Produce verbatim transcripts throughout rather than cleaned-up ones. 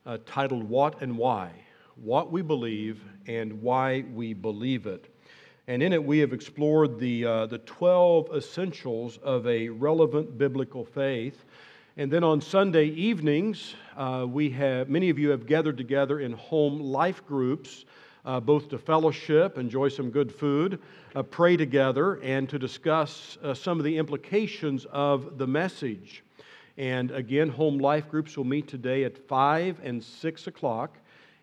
uh, titled What and Why? What We Believe and Why We Believe It. And in it we have explored the, uh, the twelve essentials of a relevant biblical faith. And then on Sunday evenings, uh, we have many of you have gathered together in home life groups, uh, both to fellowship, enjoy some good food, uh, pray together, and to discuss uh, some of the implications of the message. And again, home life groups will meet today at five and six o'clock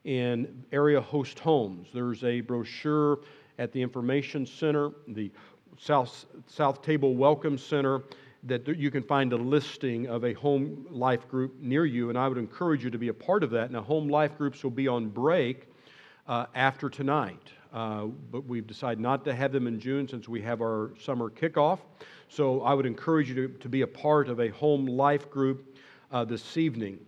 in area host homes. There's a brochure at the Information Center, the South, South Table Welcome Center, that you can find a listing of a home life group near you, and I would encourage you to be a part of that. Now, home life groups will be on break uh, after tonight, uh, but we've decided not to have them in June since we have our summer kickoff. So I would encourage you to, to be a part of a home life group uh, this evening.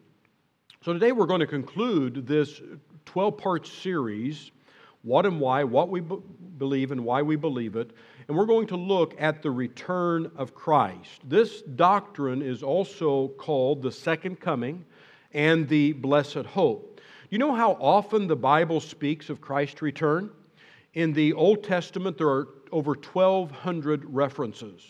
So today we're going to conclude this twelve-part series, What and Why, What We b- Believe and Why We Believe It. And we're going to look at the return of Christ. This doctrine is also called the second coming and the blessed hope. You know how often the Bible speaks of Christ's return? In the Old Testament, there are over twelve hundred references.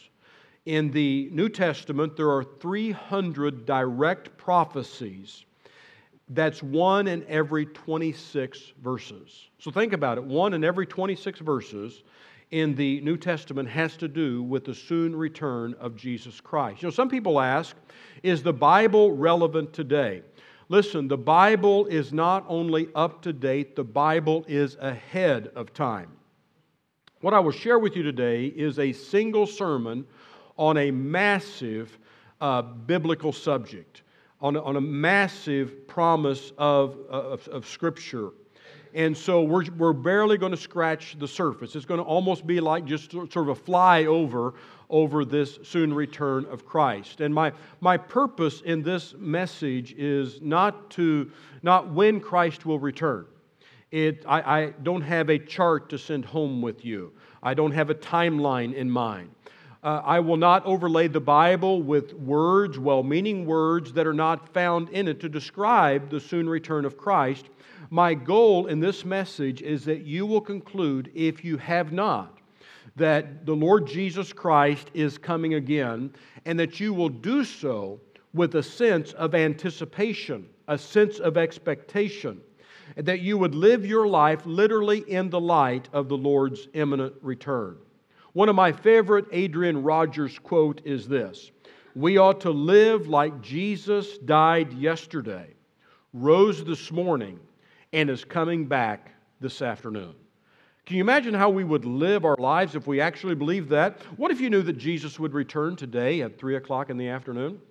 In the New Testament, there are three hundred direct prophecies. That's one in every twenty-six verses. So think about it. One in every twenty-six verses in the New Testament has to do with the soon return of Jesus Christ. You know, some people ask, is the Bible relevant today? Listen, the Bible is not only up to date, the Bible is ahead of time. What I will share with you today is a single sermon on a massive uh, biblical subject, on a, on a massive promise of, of, of Scripture. And so we're, we're barely going to scratch the surface. It's going to almost be like just sort of a flyover over this soon return of Christ. And my, my purpose in this message is not to not when Christ will return. It, I, I don't have a chart to send home with you. I don't have a timeline in mind. Uh, I will not overlay the Bible with words, well-meaning words that are not found in it to describe the soon return of Christ. My goal in this message is that you will conclude, if you have not, that the Lord Jesus Christ is coming again, and that you will do so with a sense of anticipation, a sense of expectation, and that you would live your life literally in the light of the Lord's imminent return. One of my favorite Adrian Rogers quote is this: "We ought to live like Jesus died yesterday, rose this morning, and is coming back this afternoon." Can you imagine how we would live our lives if we actually believed that? What if you knew that Jesus would return today at three o'clock in the afternoon?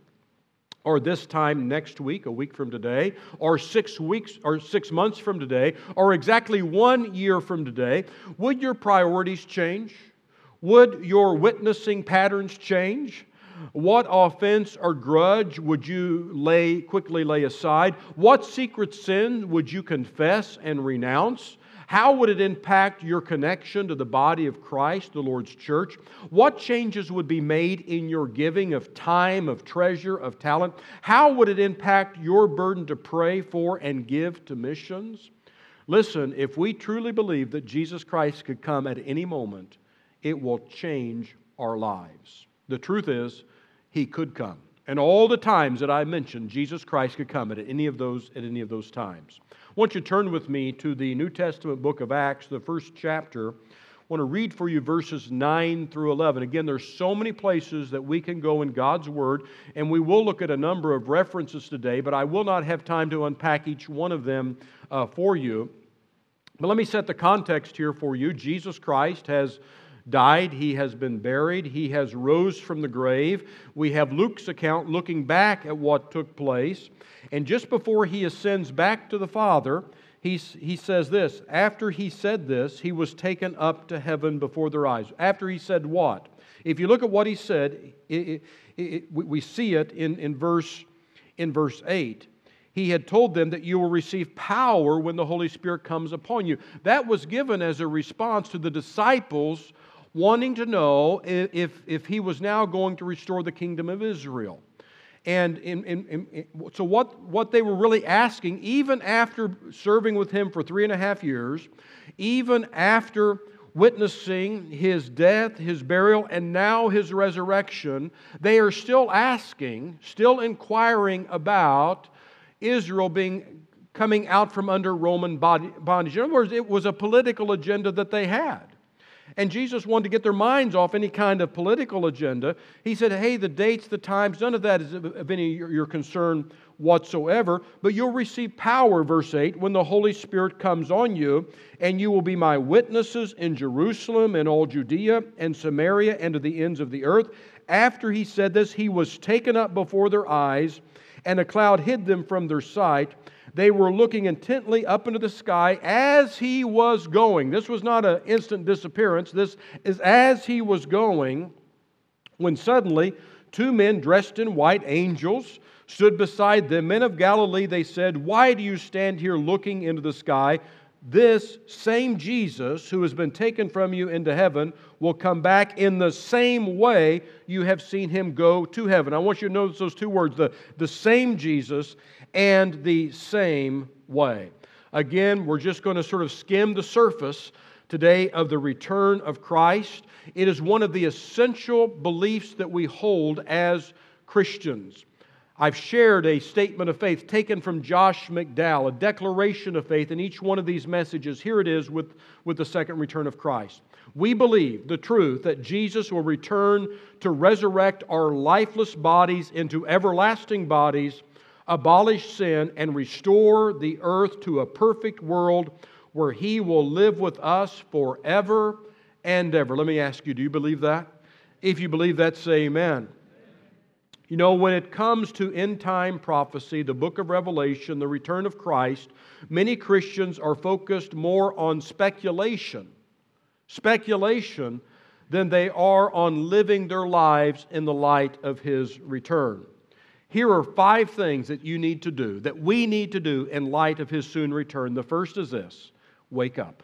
Or this time next week, a week from today, or six weeks, or six months from today, or exactly one year from today? Would your priorities change? Would your witnessing patterns change? What offense or grudge would you lay quickly lay aside? What secret sin would you confess and renounce? How would it impact your connection to the body of Christ, the Lord's church? What changes would be made in your giving of time, of treasure, of talent? How would it impact your burden to pray for and give to missions? Listen, if we truly believe that Jesus Christ could come at any moment, it will change our lives. The truth is, He could come. And all the times that I mentioned, Jesus Christ could come at any of those, at any of those times. I want you to turn with me to the New Testament book of Acts, the first chapter. I want to read for you verses nine through eleven. Again, there's so many places that we can go in God's Word, and we will look at a number of references today, but I will not have time to unpack each one of them uh, for you. But let me set the context here for you. Jesus Christ has died, He has been buried, He has rose from the grave. We have Luke's account looking back at what took place. And just before He ascends back to the Father, he, he says this: after He said this, He was taken up to heaven before their eyes. After He said what? If you look at what He said, it, it, it, we see it in, in, verse, in verse eight. He had told them that you will receive power when the Holy Spirit comes upon you. That was given as a response to the disciples wanting to know if, if He was now going to restore the kingdom of Israel. And in, in, in, so what, what they were really asking, even after serving with Him for three and a half years, even after witnessing His death, His burial, and now His resurrection, they are still asking, still inquiring about Israel being coming out from under Roman bondage. In other words, it was a political agenda that they had. And Jesus wanted to get their minds off any kind of political agenda. He said, hey, the dates, the times, none of that is of any of your concern whatsoever, but you'll receive power, verse eight, when the Holy Spirit comes on you, and you will be my witnesses in Jerusalem and all Judea and Samaria and to the ends of the earth. After He said this, He was taken up before their eyes, and a cloud hid them from their sight. They were looking intently up into the sky as He was going. This was not an instant disappearance. This is as He was going, when suddenly two men dressed in white, angels, stood beside them. Men of Galilee, they said, why do you stand here looking into the sky? This same Jesus who has been taken from you into heaven will come back in the same way you have seen Him go to heaven. I want you to notice those two words, the, the same Jesus and the same way. Again, we're just going to sort of skim the surface today of the return of Christ. It is one of the essential beliefs that we hold as Christians. I've shared a statement of faith taken from Josh McDowell, a declaration of faith in each one of these messages. Here it is with, with the second return of Christ. We believe the truth that Jesus will return to resurrect our lifeless bodies into everlasting bodies, abolish sin, and restore the earth to a perfect world where He will live with us forever and ever. Let me ask you, do you believe that? If you believe that, say amen. You know, when it comes to end-time prophecy, the book of Revelation, the return of Christ, many Christians are focused more on speculation, speculation, than they are on living their lives in the light of His return. Here are five things that you need to do, that we need to do in light of His soon return. The first is this: wake up.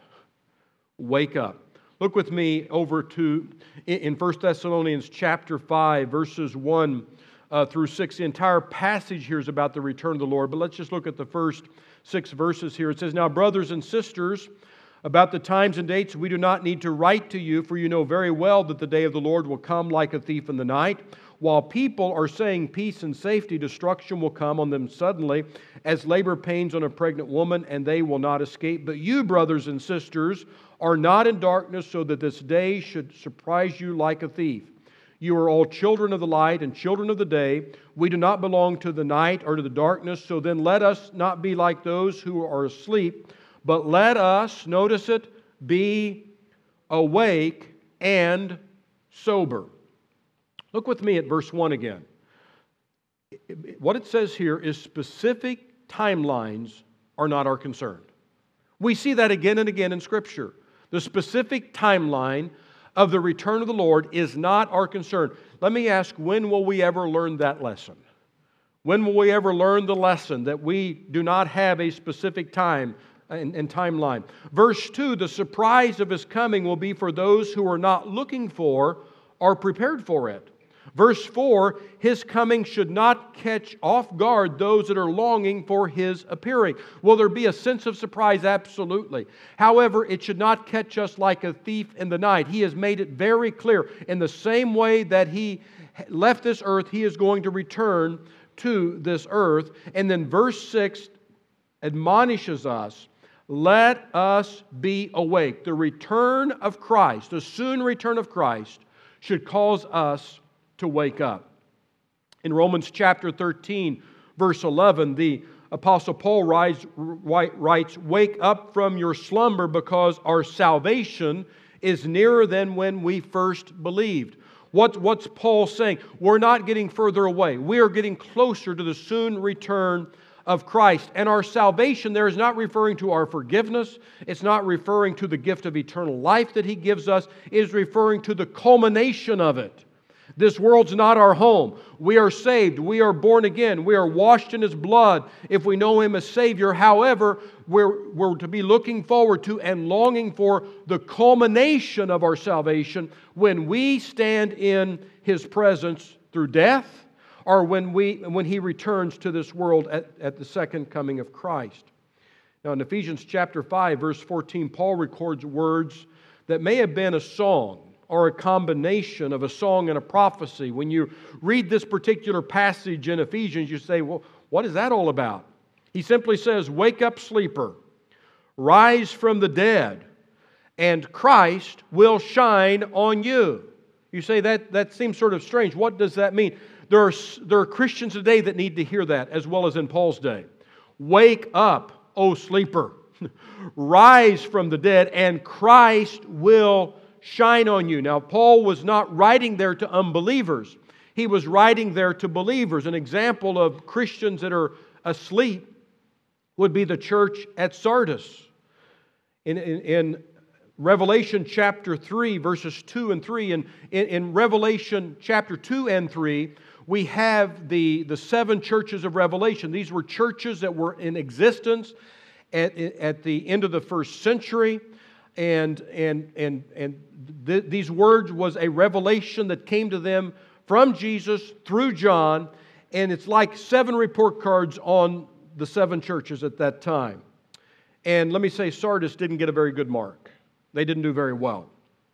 Wake up. Look with me over to in First Thessalonians chapter five, verses one uh, through six. The entire passage here is about the return of the Lord, but let's just look at the first six verses here. It says, now, brothers and sisters, about the times and dates we do not need to write to you, for you know very well that the day of the Lord will come like a thief in the night. While people are saying peace and safety, destruction will come on them suddenly, as labor pains on a pregnant woman, and they will not escape. But you, brothers and sisters, are not in darkness, so that this day should surprise you like a thief. You are all children of the light and children of the day. We do not belong to the night or to the darkness, so then let us not be like those who are asleep, but let us, notice it, be awake and sober. Look with me at verse one again. What it says here is specific timelines are not our concern. We see that again and again in Scripture. The specific timeline of the return of the Lord is not our concern. Let me ask, when will we ever learn that lesson? When will we ever learn the lesson that we do not have a specific time and, and timeline? Verse two, the surprise of His coming will be for those who are not looking for or prepared for it. Verse four, His coming should not catch off guard those that are longing for His appearing. Will there be a sense of surprise? Absolutely. However, it should not catch us like a thief in the night. He has made it very clear. In the same way that He left this earth, He is going to return to this earth. And then verse six admonishes us, let us be awake. The return of Christ, the soon return of Christ, should cause us to wake up. In Romans chapter thirteen, verse eleven, the Apostle Paul writes, writes, wake up from your slumber, because our salvation is nearer than when we first believed. What, what's Paul saying? We're not getting further away. We are getting closer to the soon return of Christ. And our salvation there is not referring to our forgiveness. It's not referring to the gift of eternal life that He gives us. It is referring to the culmination of it. This world's not our home. We are saved. We are born again. We are washed in His blood if we know Him as Savior. However, we're, we're to be looking forward to and longing for the culmination of our salvation when we stand in His presence through death or when, we, when He returns to this world at, at the second coming of Christ. Now in Ephesians chapter five, verse fourteen, Paul records words that may have been a song or a combination of a song and a prophecy. When you read this particular passage in Ephesians, you say, well, what is that all about? He simply says, wake up, sleeper, rise from the dead, and Christ will shine on you. You say that, that seems sort of strange. What does that mean? There are, there are Christians today that need to hear that, as well as in Paul's day. Wake up, O sleeper, rise from the dead, and Christ will shine on you. Now, Paul was not writing there to unbelievers. He was writing there to believers. An example of Christians that are asleep would be the church at Sardis. In, in, in Revelation chapter three, verses two and three, and in, in Revelation chapter two and three, we have the, the seven churches of Revelation. These were churches that were in existence at, at the end of the first century. And, and, and, and th- these words was a revelation that came to them from Jesus through John. And it's like seven report cards on the seven churches at that time. And let me say, Sardis didn't get a very good mark. They didn't do very well.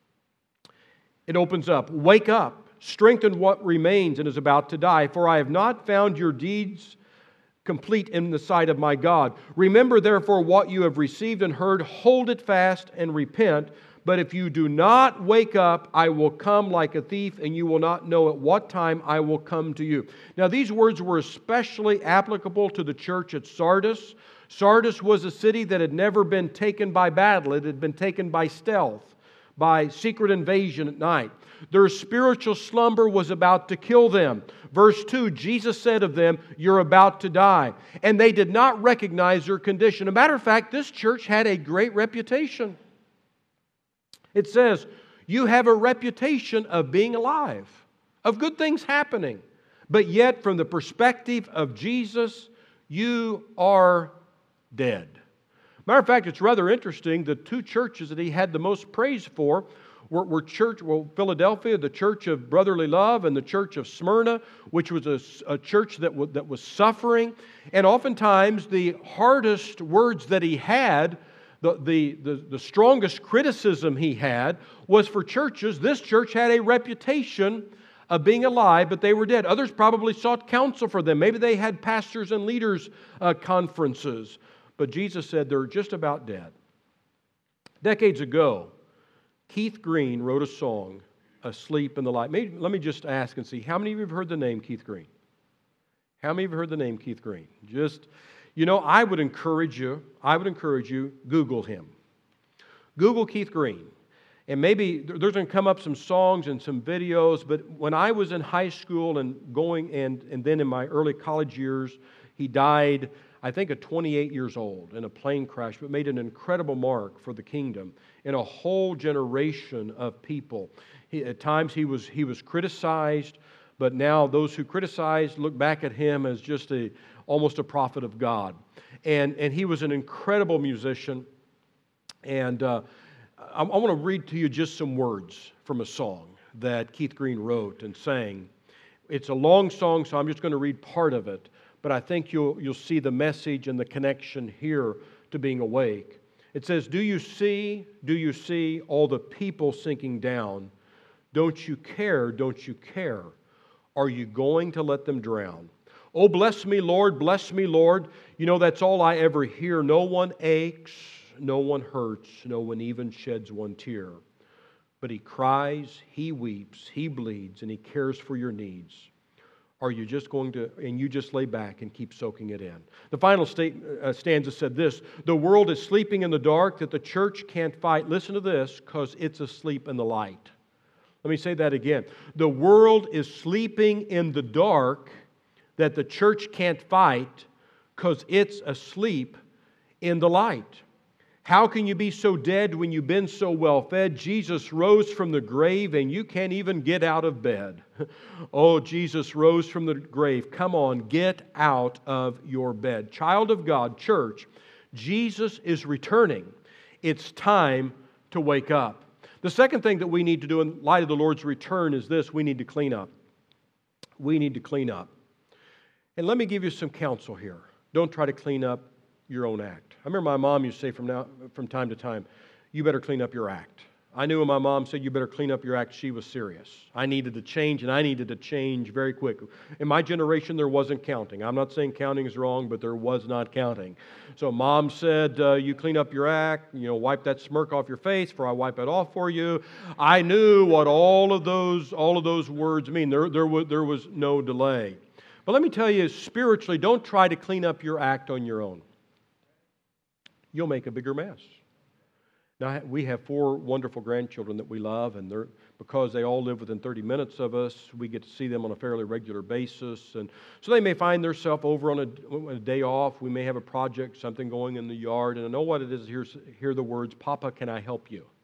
It opens up, wake up, strengthen what remains and is about to die, for I have not found your deeds complete in the sight of my God. Remember therefore what you have received and heard, hold it fast and repent. But if you do not wake up, I will come like a thief, and you will not know at what time I will come to you. Now these words were especially applicable to the church at Sardis. Sardis was a city that had never been taken by battle. It had been taken by stealth, by secret invasion at night. Their spiritual slumber was about to kill them. Verse two, Jesus said of them, you're about to die. And they did not recognize their condition. As a matter of fact, this church had a great reputation. It says, you have a reputation of being alive, of good things happening. But yet, from the perspective of Jesus, you are dead. Matter of fact, it's rather interesting. The two churches that he had the most praise for were, were church, well, Philadelphia, the church of brotherly love, and the church of Smyrna, which was a, a church that, w- that was suffering. And oftentimes, the hardest words that he had, the, the, the, the strongest criticism he had, was for churches. This church had a reputation of being alive, but they were dead. Others probably sought counsel for them. Maybe they had pastors and leaders uh, conferences. But Jesus said they're just about dead. Decades ago, Keith Green wrote a song, Asleep in the Light. Maybe, let me just ask and see, how many of you have heard the name Keith Green? How many of you have heard the name Keith Green? Just, you know, I would encourage you, I would encourage you, Google him. Google Keith Green. And maybe there's going to come up some songs and some videos, but when I was in high school and going, and, and then in my early college years, he died, I think, at twenty-eight years old in a plane crash, but made an incredible mark for the kingdom in a whole generation of people. He, at times he was, he was criticized, but now those who criticized look back at him as just a almost a prophet of God. And, and he was an incredible musician. And uh, I, I want to read to you just some words from a song that Keith Green wrote and sang. It's a long song, so I'm just going to read part of it. But I think you'll, you'll see the message and the connection here to being awake. It says, do you see, do you see all the people sinking down? Don't you care, don't you care? Are you going to let them drown? Oh, bless me, Lord, bless me, Lord. You know, that's all I ever hear. No one aches, no one hurts, no one even sheds one tear. But He cries, He weeps, He bleeds, and He cares for your needs. Are you just going to, and you just lay back and keep soaking it in? The final state, uh, stanza said this, the world is sleeping in the dark that the church can't fight. Listen to this, because it's asleep in the light. Let me say that again. The world is sleeping in the dark that the church can't fight because it's asleep in the light. How can you be so dead when you've been so well fed? Jesus rose from the grave and you can't even get out of bed. Oh, Jesus rose from the grave. Come on, get out of your bed. Child of God, church, Jesus is returning. It's time to wake up. The second thing that we need to do in light of the Lord's return is this: we need to clean up. We need to clean up. And let me give you some counsel here. Don't try to clean up your own act. I remember my mom used to say from now, from time to time, you better clean up your act. I knew when my mom said, you better clean up your act, she was serious. I needed to change, and I needed to change very quick. In my generation, there wasn't counting. I'm not saying counting is wrong, but there was not counting. So mom said, uh, you clean up your act, you know, wipe that smirk off your face, for I wipe it off for you. I knew what all of those, all of those words mean. There, there, was, there was no delay. But let me tell you, spiritually, don't try to clean up your act on your own. You'll make a bigger mess. Now, we have four wonderful grandchildren that we love, and they're, because they all live within thirty minutes of us, we get to see them on a fairly regular basis. And so they may find themselves over on a, a day off. We may have a project, something going in the yard, and I know what it is. Here's, hear the words, Papa, can I help you?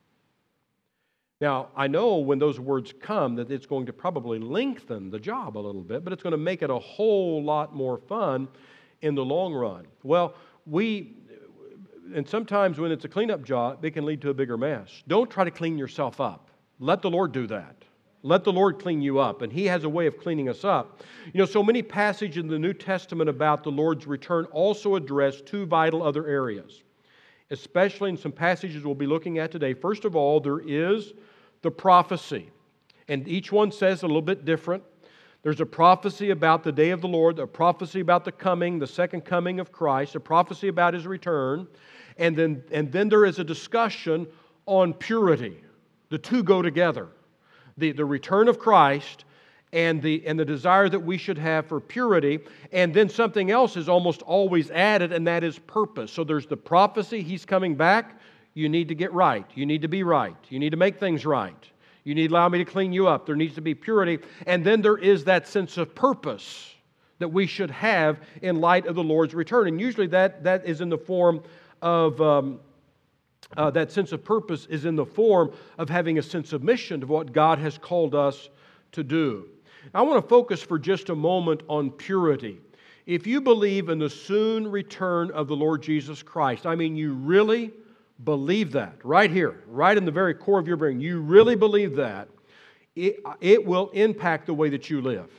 Now, I know when those words come that it's going to probably lengthen the job a little bit, but it's going to make it a whole lot more fun in the long run. Well, we... And sometimes when it's a cleanup job, it can lead to a bigger mess. Don't try to clean yourself up. Let the Lord do that. Let the Lord clean you up, and He has a way of cleaning us up. You know, so many passages in the New Testament about the Lord's return also address two vital other areas, especially in some passages we'll be looking at today. First of all, there is the prophecy, and each one says a little bit different. There's a prophecy about the day of the Lord, a prophecy about the coming, the second coming of Christ, a prophecy about His return, and then, and then there is a discussion on purity. The two go together. The, the return of Christ and the, and the desire that we should have for purity, and then something else is almost always added, and that is purpose. So there's the prophecy, He's coming back, you need to get right, you need to be right, you need to make things right. You need to allow me to clean you up. There needs to be purity. And then there is that sense of purpose that we should have in light of the Lord's return. And usually that, that is in the form of, um, uh, that sense of purpose is in the form of having a sense of mission to what God has called us to do. I want to focus for just a moment on purity. If you believe in the soon return of the Lord Jesus Christ, I mean, you really believe that, right here, right in the very core of your brain, you really believe that, it, it will impact the way that you live.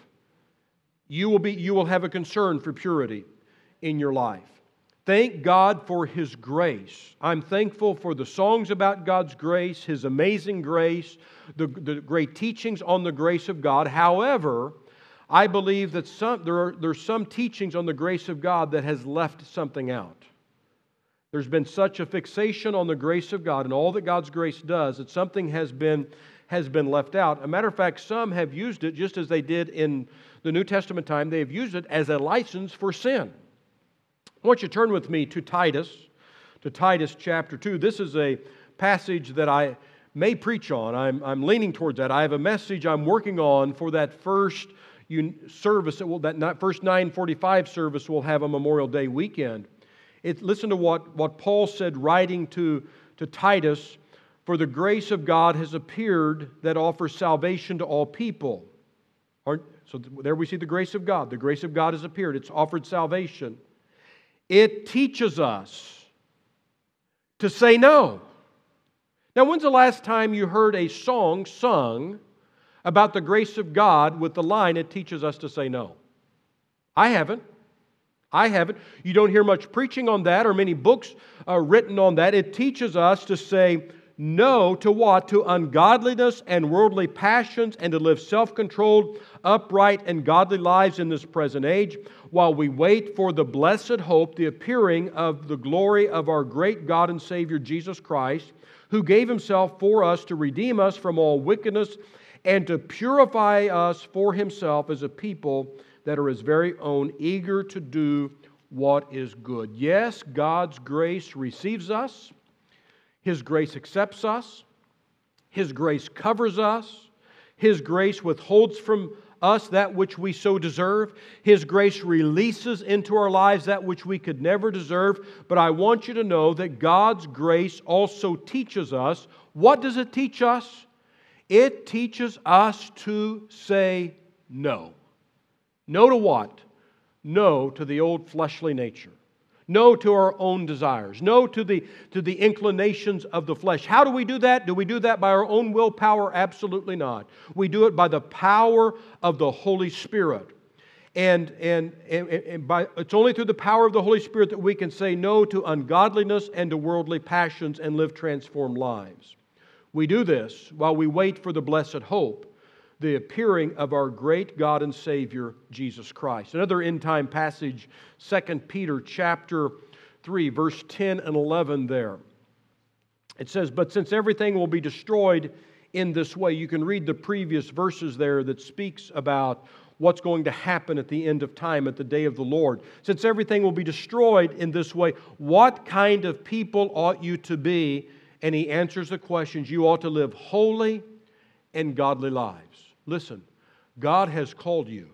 You will be, you will have a concern for purity in your life. Thank God for His grace. I'm thankful for the songs about God's grace, His amazing grace, the, the great teachings on the grace of God. However, I believe that some, there are there's some teachings on the grace of God that has left something out. There's been such a fixation on the grace of God and all that God's grace does that something has been, has been left out. A matter of fact, some have used it just as they did in the New Testament time. They have used it as a license for sin. I want you to turn with me to Titus, to Titus chapter two. This is a passage that I may preach on. I'm, I'm leaning towards that. I have a message I'm working on for that first service, that, will, that first nine forty-five service we'll have on Memorial Day weekend. It, listen to what, what Paul said writing to, to Titus, for the grace of God has appeared that offers salvation to all people. Aren't, so there we see the grace of God. The grace of God has appeared. It's offered salvation. It teaches us to say no. Now, when's the last time you heard a song sung about the grace of God with the line, it teaches us to say no? I haven't. I haven't. You don't hear much preaching on that or many books uh, written on that. It teaches us to say no to what? To ungodliness and worldly passions, and to live self-controlled, upright, and godly lives in this present age, while we wait for the blessed hope, the appearing of the glory of our great God and Savior Jesus Christ, who gave Himself for us to redeem us from all wickedness and to purify us for Himself as a people that are His very own, eager to do what is good. Yes, God's grace receives us. His grace accepts us. His grace covers us. His grace withholds from us that which we so deserve. His grace releases into our lives that which we could never deserve. But I want you to know that God's grace also teaches us. What does it teach us? It teaches us to say no. No to what? No to the old fleshly nature. No to our own desires. No to the, to the inclinations of the flesh. How do we do that? Do we do that by our own willpower? Absolutely not. We do it by the power of the Holy Spirit. And, and, and, and by, it's only through the power of the Holy Spirit that we can say no to ungodliness and to worldly passions and live transformed lives. We do this while we wait for the blessed hope, the appearing of our great God and Savior, Jesus Christ. Another end-time passage, Second Peter chapter three, verse ten and eleven there. It says, "But since everything will be destroyed in this way," you can read the previous verses there that speaks about what's going to happen at the end of time, at the day of the Lord. "Since everything will be destroyed in this way, what kind of people ought you to be?" And he answers the questions. You ought to live holy and godly lives. Listen, God has called you.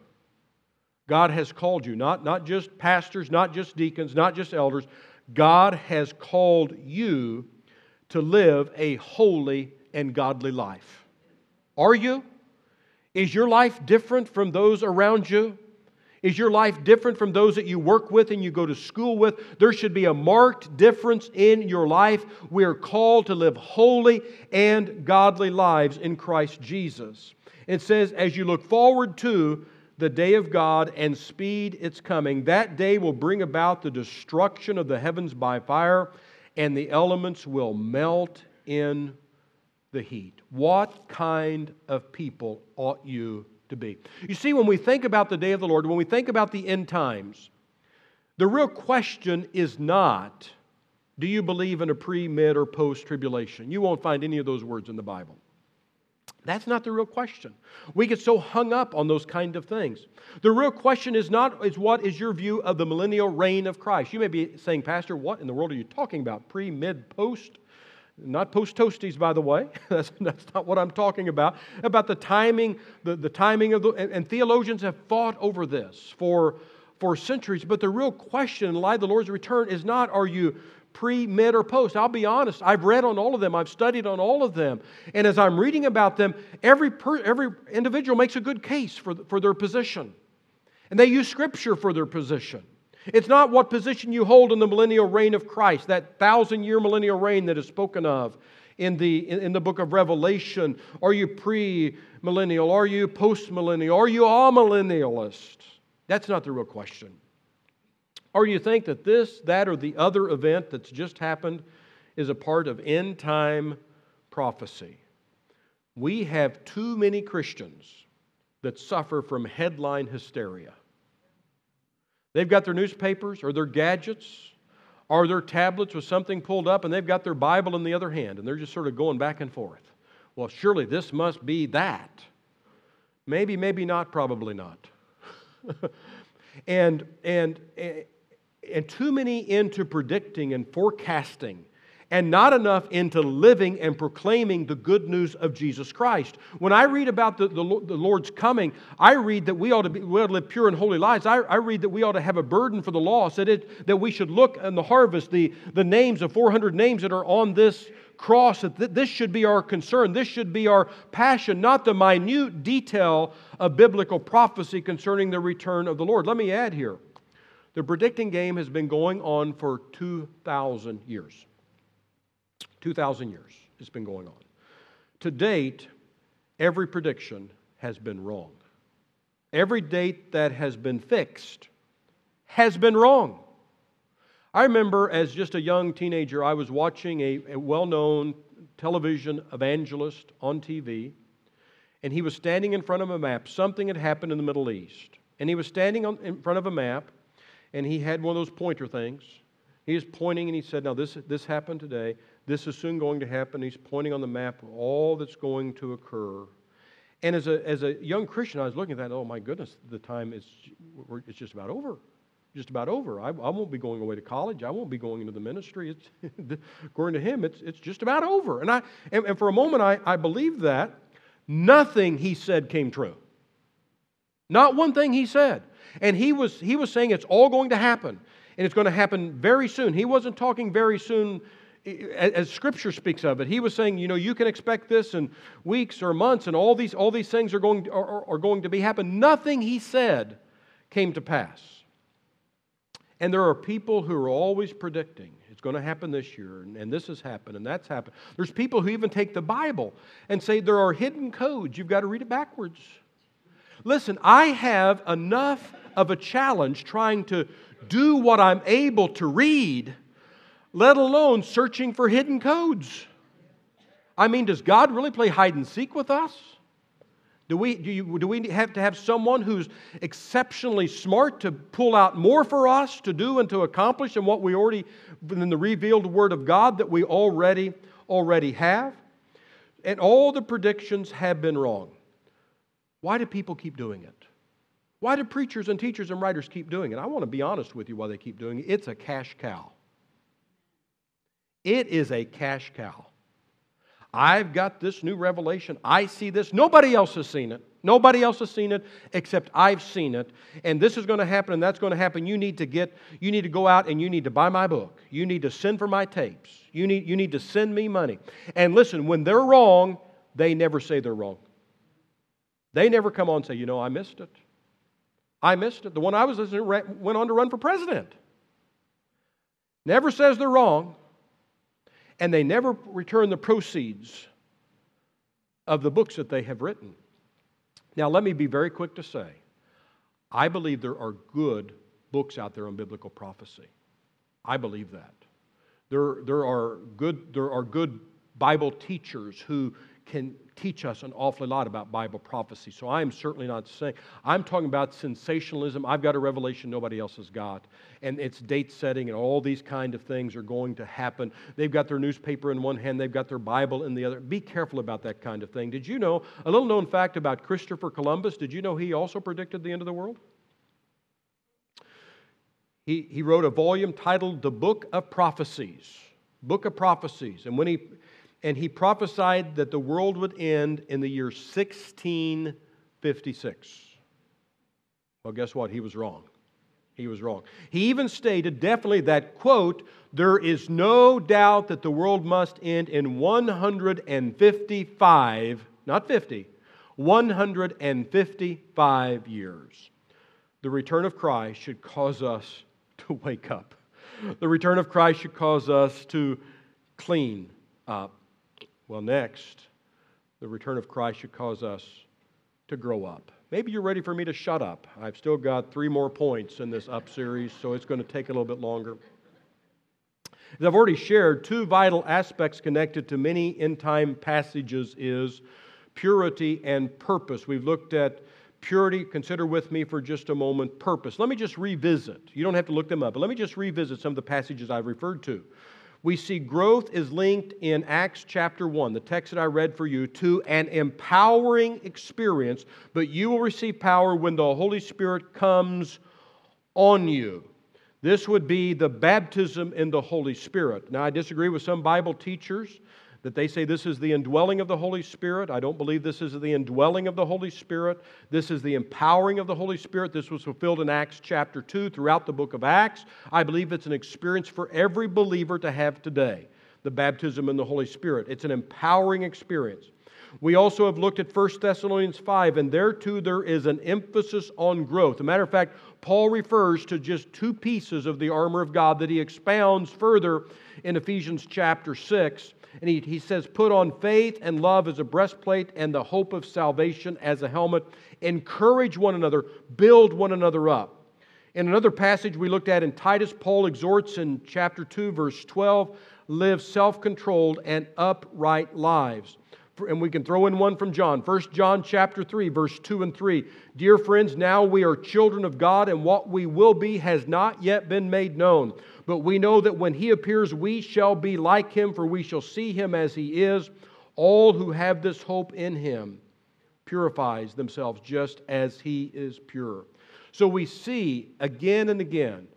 God has called you, not, not just pastors, not just deacons, not just elders. God has called you to live a holy and godly life. Are you? Is your life different from those around you? Is your life different from those that you work with and you go to school with? There should be a marked difference in your life. We are called to live holy and godly lives in Christ Jesus. It says, as you look forward to the day of God and speed its coming, that day will bring about the destruction of the heavens by fire, and the elements will melt in the heat. What kind of people ought you to be? You see, when we think about the day of the Lord, when we think about the end times, the real question is not, do you believe in a pre, mid, or post-tribulation? You won't find any of those words in the Bible. That's not the real question. We get so hung up on those kind of things. The real question is not, is what is your view of the millennial reign of Christ? You may be saying, Pastor, what in the world are you talking about? Pre, mid, post? Not post-toasties, by the way. That's, that's not what I'm talking about. About the timing, the, the timing of the... And, and theologians have fought over this for, for centuries. But the real question in light of the Lord's return is not, are you pre, mid, or post? I'll be honest. I've read on all of them. I've studied on all of them. And as I'm reading about them, every per, every individual makes a good case for, for their position. And they use Scripture for their position. It's not what position you hold in the millennial reign of Christ, that thousand-year millennial reign that is spoken of in the, in, in the book of Revelation. Are you pre-millennial? Are you post-millennial? Are you amillennialist? That's not the real question. Or you think that this, that, or the other event that's just happened is a part of end-time prophecy. We have too many Christians that suffer from headline hysteria. They've got their newspapers or their gadgets or their tablets with something pulled up, and they've got their Bible in the other hand, and they're just sort of going back and forth. Well, surely this must be that. Maybe, maybe not, probably not. and, and, and too many into predicting and forecasting, and not enough into living and proclaiming the good news of Jesus Christ. When I read about the, the, the Lord's coming, I read that we ought to be, we ought to live pure and holy lives. I, I read that we ought to have a burden for the lost, that, it, that we should look in the harvest, the, the names, of four hundred names that are on this cross, that th- this should be our concern, this should be our passion, not the minute detail of biblical prophecy concerning the return of the Lord. Let me add here, the predicting game has been going on for two thousand years. two thousand years it's been going on. To date, every prediction has been wrong. Every date that has been fixed has been wrong. I remember as just a young teenager, I was watching a, a well-known television evangelist on T V, and he was standing in front of a map. Something had happened in the Middle East. And he was standing on, in front of a map, and he had one of those pointer things. He was pointing, and he said, now this, this happened today. This is soon going to happen. He's pointing on the map all that's going to occur. And as a, as a young Christian, I was looking at that, oh my goodness, the time is it's just about over. Just about over. I, I won't be going away to college. I won't be going into the ministry. It's, according to him, it's, it's just about over. And, I, and, and for a moment, I, I believed that. Nothing he said came true. Not one thing he said. And he was, he was saying it's all going to happen. And it's going to happen very soon. He wasn't talking very soon as Scripture speaks of it. He was saying, you know, you can expect this in weeks or months, and all these all these things are going are, are going to be happen. Nothing he said came to pass. And there are people who are always predicting it's going to happen this year, and, and this has happened, and that's happened. There's people who even take the Bible and say there are hidden codes. You've got to read it backwards. Listen, I have enough of a challenge trying to do what I'm able to read, let alone searching for hidden codes. I mean, does God really play hide and seek with us? Do we, do, you, do we have to have someone who's exceptionally smart to pull out more for us to do and to accomplish than what we already, in the revealed Word of God that we already, already have? And all the predictions have been wrong. Why do people keep doing it? Why do preachers and teachers and writers keep doing it? I want to be honest with you why they keep doing it. It's a cash cow. It is a cash cow. I've got this new revelation. I see this. Nobody else has seen it. Nobody else has seen it except I've seen it. And this is going to happen and that's going to happen. You need to get, you need to go out and you need to buy my book. You need to send for my tapes. You need, you need to send me money. And listen, when they're wrong, they never say they're wrong. They never come on and say, you know, I missed it. I missed it. The one I was listening to went on to run for president. Never says they're wrong. And they never return the proceeds of the books that they have written. Now, let me be very quick to say, I believe there are good books out there on biblical prophecy. I believe that. There, there are good, there are good Bible teachers who can teach us an awful lot about Bible prophecy. So I am certainly not saying, I'm talking about sensationalism. I've got a revelation nobody else has got. And it's date setting and all these kind of things are going to happen. They've got their newspaper in one hand, they've got their Bible in the other. Be careful about that kind of thing. Did you know, a little known fact about Christopher Columbus, did you know he also predicted the end of the world? He, he wrote a volume titled The Book of Prophecies. Book of Prophecies. And when he And he prophesied that the world would end in the year sixteen fifty-six. Well, guess what? He was wrong. He was wrong. He even stated definitely that, quote, there is no doubt that the world must end in one hundred fifty-five, not fifty, one hundred fifty-five years. The return of Christ should cause us to wake up. The return of Christ should cause us to clean up. Well, next, the return of Christ should cause us to grow up. Maybe you're ready for me to shut up. I've still got three more points in this up series, so it's going to take a little bit longer. As I've already shared, two vital aspects connected to many end-time passages is purity and purpose. We've looked at purity. Consider with me for just a moment purpose. Let me just revisit. You don't have to look them up, but let me just revisit some of the passages I've referred to. We see growth is linked in Acts chapter one, the text that I read for you, to an empowering experience, but you will receive power when the Holy Spirit comes on you. This would be the baptism in the Holy Spirit. Now, I disagree with some Bible teachers that they say this is the indwelling of the Holy Spirit. I don't believe this is the indwelling of the Holy Spirit. This is the empowering of the Holy Spirit. This was fulfilled in Acts chapter two throughout the book of Acts. I believe it's an experience for every believer to have today, the baptism in the Holy Spirit. It's an empowering experience. We also have looked at First Thessalonians five, and there too there is an emphasis on growth. As a matter of fact, Paul refers to just two pieces of the armor of God that he expounds further in Ephesians chapter six. And he, he says, put on faith and love as a breastplate and the hope of salvation as a helmet. Encourage one another, build one another up. In another passage we looked at in Titus, Paul exhorts in chapter two, verse twelve, live self-controlled and upright lives. And we can throw in one from John. First John chapter three, verse two and three. Dear friends, now we are children of God, and what we will be has not yet been made known. But we know that when He appears, we shall be like Him, for we shall see Him as He is. All who have this hope in Him purifies themselves just as He is pure. So we see again and again,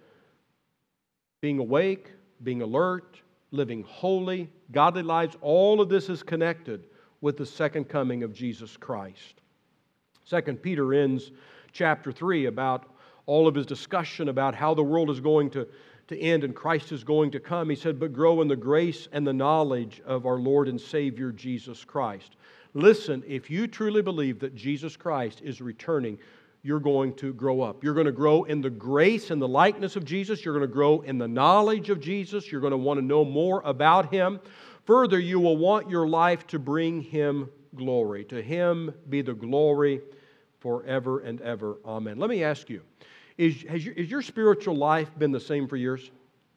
being awake, being alert, living holy, godly lives, all of this is connected with the second coming of Jesus Christ. Second Peter ends chapter three about all of his discussion about how the world is going to, to end and Christ is going to come. He said, but grow in the grace and the knowledge of our Lord and Savior Jesus Christ. Listen, if you truly believe that Jesus Christ is returning, you're going to grow up. You're going to grow in the grace and the likeness of Jesus. You're going to grow in the knowledge of Jesus. You're going to want to know more about Him. Further, you will want your life to bring Him glory. To Him be the glory forever and ever. Amen. Let me ask you, is, has your, has your spiritual life been the same for years?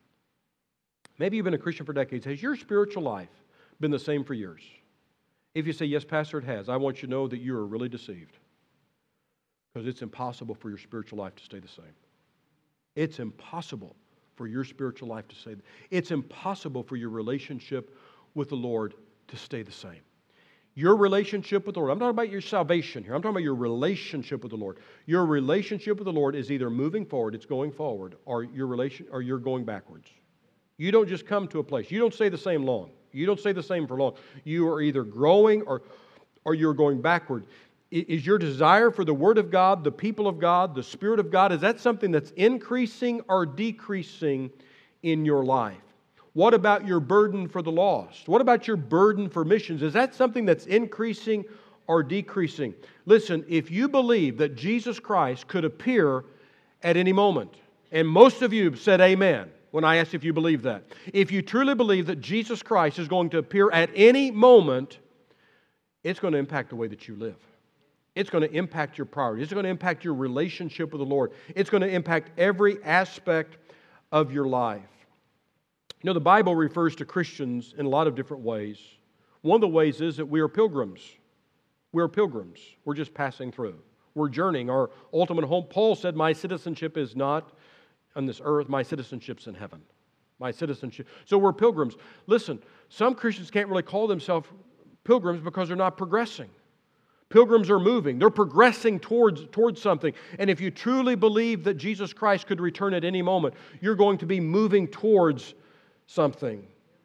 Maybe you've been a Christian for decades. Has your spiritual life been the same for years? If you say, yes, Pastor, it has, I want you to know that you are really deceived. Because it's impossible for your spiritual life to stay the same. It's impossible for your spiritual life to stay. It's impossible for your relationship with the Lord to stay the same. Your relationship with the Lord, I'm talking about your salvation here. I'm talking about your relationship with the Lord. Your relationship with the Lord is either moving forward, it's going forward, or your relation, or you're going backwards. You don't just come to a place. You don't stay the same long. You don't stay the same for long. You are either growing or, or you're going backward. Is your desire for the Word of God, the people of God, the Spirit of God, is that something that's increasing or decreasing in your life? What about your burden for the lost? What about your burden for missions? Is that something that's increasing or decreasing? Listen, if you believe that Jesus Christ could appear at any moment, and most of you said amen when I asked if you believe that. If you truly believe that Jesus Christ is going to appear at any moment, it's going to impact the way that you live. It's going to impact your priorities. It's going to impact your relationship with the Lord. It's going to impact every aspect of your life. You know, the Bible refers to Christians in a lot of different ways. One of the ways is that we are pilgrims. We are pilgrims. We're just passing through. We're journeying. Our ultimate home. Paul said, my citizenship is not on this earth. My citizenship's in heaven. My citizenship. So we're pilgrims. Listen, some Christians can't really call themselves pilgrims because they're not progressing. Pilgrims are moving. They're progressing towards, towards something. And if you truly believe that Jesus Christ could return at any moment, you're going to be moving towards something.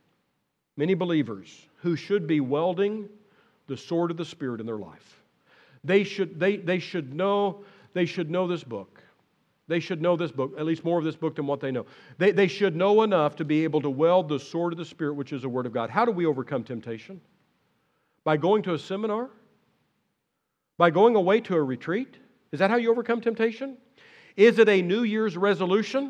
Many believers who should be wielding the sword of the Spirit in their life. They should, they, they should know, they should know this book. They should know this book, at least more of this book than what they know. They, they should know enough to be able to wield the sword of the Spirit, which is the Word of God. How do we overcome temptation? By going to a seminar? By going away to a retreat? Is that how you overcome temptation? Is it a New Year's resolution?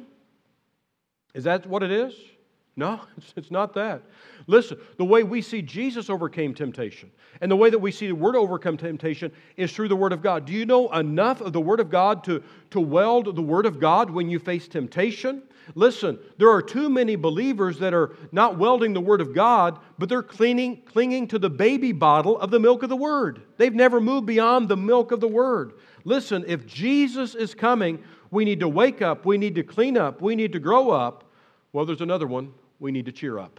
Is that what it is? No, it's, it's not that. Listen, the way we see Jesus overcame temptation and the way that we see the Word overcome temptation is through the Word of God. Do you know enough of the Word of God to, to weld the Word of God when you face temptation? Listen, there are too many believers that are not welding the Word of God, but they're clinging, clinging to the baby bottle of the milk of the Word. They've never moved beyond the milk of the Word. Listen, if Jesus is coming, we need to wake up, we need to clean up, we need to grow up. Well, there's another one. We need to cheer up.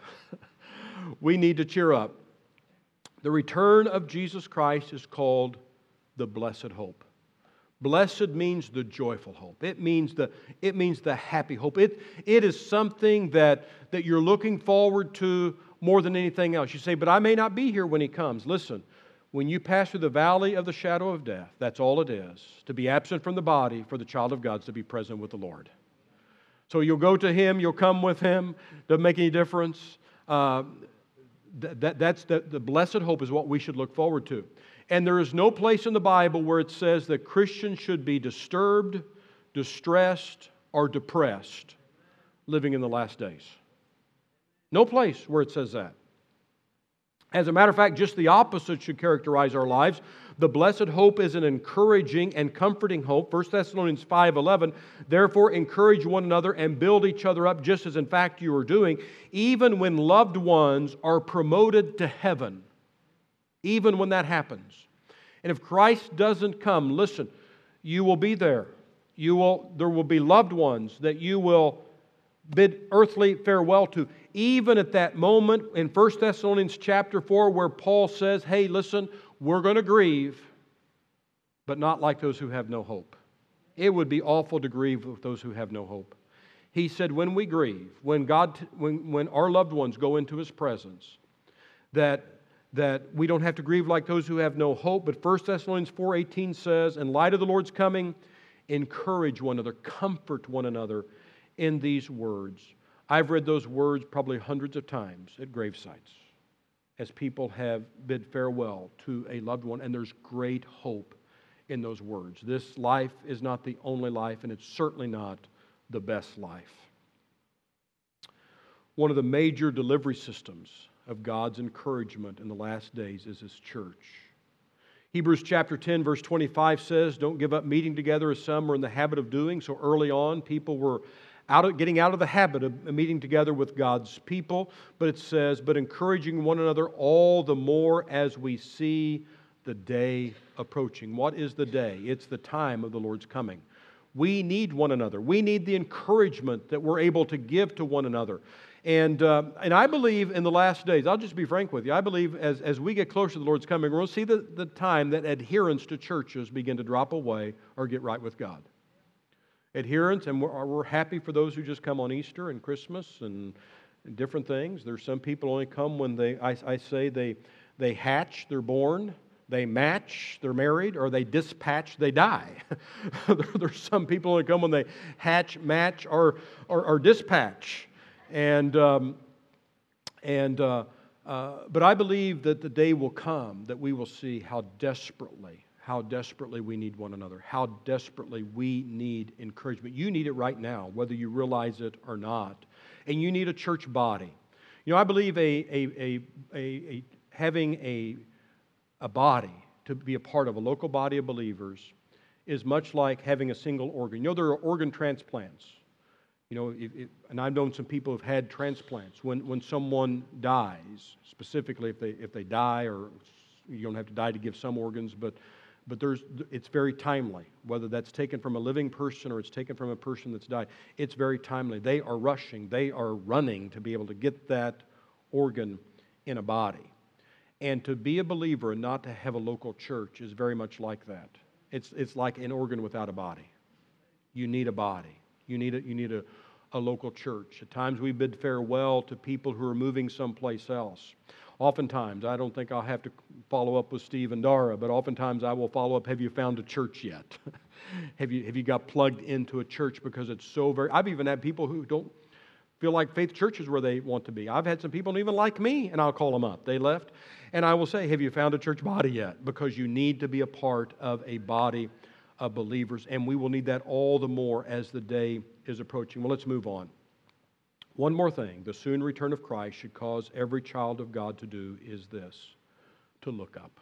We need to cheer up. The return of Jesus Christ is called the blessed hope. Blessed means the joyful hope. It means the, it means the happy hope. It, it is something that, that you're looking forward to more than anything else. You say, but I may not be here when He comes. Listen, when you pass through the valley of the shadow of death, that's all it is. To be absent from the body for the child of God is to be present with the Lord. So you'll go to Him, you'll come with Him. Doesn't make any difference. Uh, that, that, that's the, the blessed hope is what we should look forward to. And there is no place in the Bible where it says that Christians should be disturbed, distressed, or depressed living in the last days. No place where it says that. As a matter of fact, just the opposite should characterize our lives. The blessed hope is an encouraging and comforting hope. First Thessalonians five eleven, therefore encourage one another and build each other up, just as in fact you are doing, even when loved ones are promoted to heaven. Even when that happens. And if Christ doesn't come, listen, you will be there. You will, there will be loved ones that you will bid earthly farewell to. Even at that moment in First Thessalonians chapter four where Paul says, hey, listen, we're going to grieve, but not like those who have no hope. It would be awful to grieve with those who have no hope. He said when we grieve, when God, when, when our loved ones go into His presence, that, that we don't have to grieve like those who have no hope. But First Thessalonians four eighteen says, in light of the Lord's coming, encourage one another, comfort one another in these words. I've read those words probably hundreds of times at gravesites as people have bid farewell to a loved one, and there's great hope in those words. This life is not the only life, and it's certainly not the best life. One of the major delivery systems of God's encouragement in the last days is His church. Hebrews chapter ten, verse twenty-five says, don't give up meeting together as some were in the habit of doing. So early on, people were out of, getting out of the habit of meeting together with God's people. But it says, but encouraging one another all the more as we see the day approaching. What is the day? It's the time of the Lord's coming. We need one another. We need the encouragement that we're able to give to one another. And uh, and I believe in the last days, I'll just be frank with you, I believe as, as we get closer to the Lord's coming, we're going to see the, the time that adherence to churches begin to drop away or get right with God. Adherence, and we're, we're happy for those who just come on Easter and Christmas and, and different things. There's some people only come when they, I, I say, they, they hatch, they're born. They match, they're married, or they dispatch, they die. There's some people who come when they hatch, match, or, or, or dispatch. And, um, and uh, uh, but I believe that the day will come that we will see how desperately, how desperately we need one another, how desperately we need encouragement. You need it right now, whether you realize it or not. And you need a church body. You know, I believe a, a, a, a, a having a A body, to be a part of a local body of believers, is much like having a single organ. You know, there are organ transplants. You know, if, if, and I've known some people who've had transplants. When when someone dies, specifically if they if they die, or you don't have to die to give some organs, but but there's it's very timely. Whether that's taken from a living person or it's taken from a person that's died, it's very timely. They are rushing, they are running to be able to get that organ in a body. And to be a believer and not to have a local church is very much like that. It's it's like an organ without a body. You need a body. You need a, you need a, a local church. At times we bid farewell to people who are moving someplace else. Oftentimes, I don't think I'll have to follow up with Steve and Dara, but oftentimes I will follow up, have you found a church yet? have you have you got plugged into a church? Because it's so very... I've even had people who don't feel like Faith Church is where they want to be. I've had some people who don't even like me, and I'll call them up. They left. And I will say, have you found a church body yet? Because you need to be a part of a body of believers, and we will need that all the more as the day is approaching. Well, let's move on. One more thing the soon return of Christ should cause every child of God to do is this, to look up.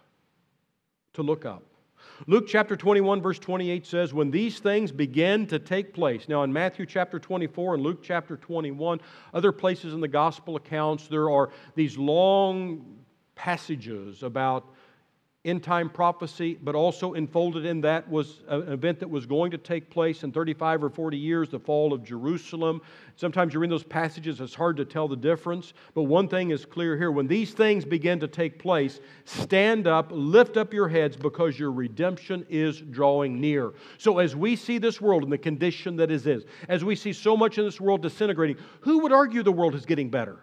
To look up. Luke chapter twenty-one, verse twenty-eight says, when these things begin to take place. Now in Matthew chapter twenty-four and Luke chapter twenty-one, other places in the gospel accounts, there are these long passages about end-time prophecy, but also enfolded in that was an event that was going to take place in thirty-five or forty years, the fall of Jerusalem. Sometimes you read those passages, it's hard to tell the difference. But one thing is clear here. When these things begin to take place, stand up, lift up your heads, because your redemption is drawing near. So as we see this world in the condition that it is, as we see so much in this world disintegrating, who would argue the world is getting better?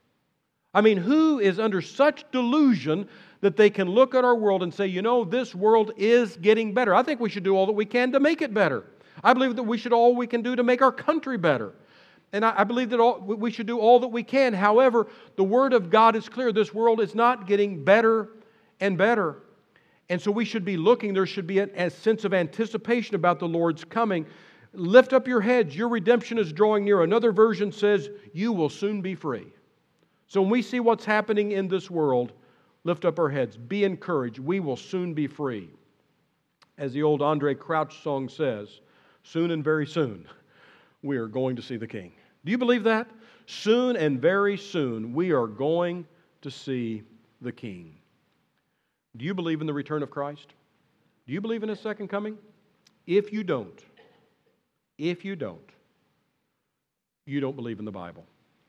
I mean, who is under such delusion that they can look at our world and say, you know, this world is getting better? I think we should do all that we can to make it better. I believe that we should all we can do to make our country better. And I, I believe that all, we should do all that we can. However, the Word of God is clear. This world is not getting better and better. And so we should be looking. There should be a, a sense of anticipation about the Lord's coming. Lift up your heads. Your redemption is drawing near. Another version says, you will soon be free. So when we see what's happening in this world, lift up our heads. Be encouraged. We will soon be free. As the old Andre Crouch song says, soon and very soon, we are going to see the King. Do you believe that? Soon and very soon, we are going to see the King. Do you believe in the return of Christ? Do you believe in His second coming? If you don't, if you don't, you don't believe in the Bible.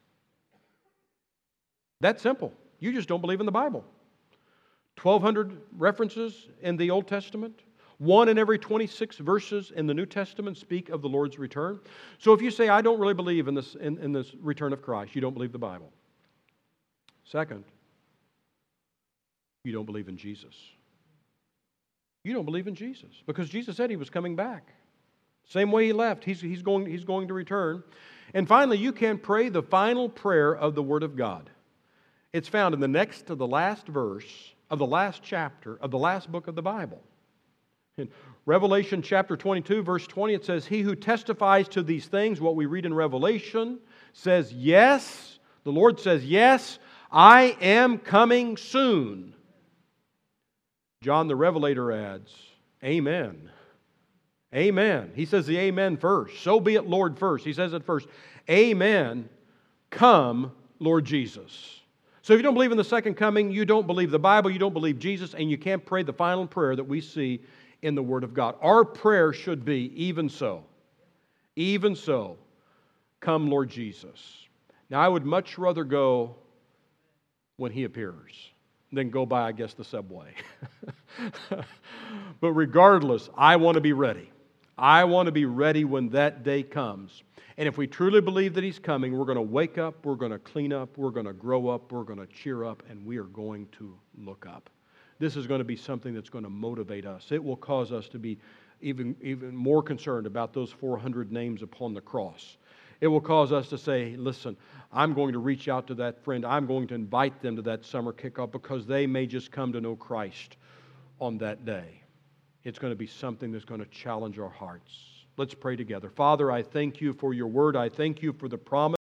That's simple. You just don't believe in the Bible. twelve hundred references in the Old Testament. One in every twenty-six verses in the New Testament speak of the Lord's return. So if you say, I don't really believe in this, in, in this return of Christ, you don't believe the Bible. Second, you don't believe in Jesus. You don't believe in Jesus because Jesus said He was coming back. Same way He left, He's, he's, going, he's going to return. And finally, you can pray the final prayer of the Word of God. It's found in the next to the last verse of the last chapter of the last book of the Bible. In Revelation chapter twenty-two, verse twenty, it says, He who testifies to these things, what we read in Revelation, says, yes, the Lord says, yes, I am coming soon. John the Revelator adds, Amen. Amen. He says the amen first. So be it, Lord, first. He says it first. Amen. Come, Lord Jesus. So if you don't believe in the second coming, you don't believe the Bible, you don't believe Jesus, and you can't pray the final prayer that we see in the Word of God. Our prayer should be, even so, even so, come, Lord Jesus. Now, I would much rather go when He appears than go by, I guess, the subway. But regardless, I want to be ready. I want to be ready when that day comes. And if we truly believe that He's coming, we're going to wake up, we're going to clean up, we're going to grow up, we're going to cheer up, and we are going to look up. This is going to be something that's going to motivate us. It will cause us to be even, even more concerned about those four hundred names upon the cross. It will cause us to say, listen, I'm going to reach out to that friend. I'm going to invite them to that summer kickoff because they may just come to know Christ on that day. It's going to be something that's going to challenge our hearts. Let's pray together. Father, I thank You for Your word. I thank You for the promise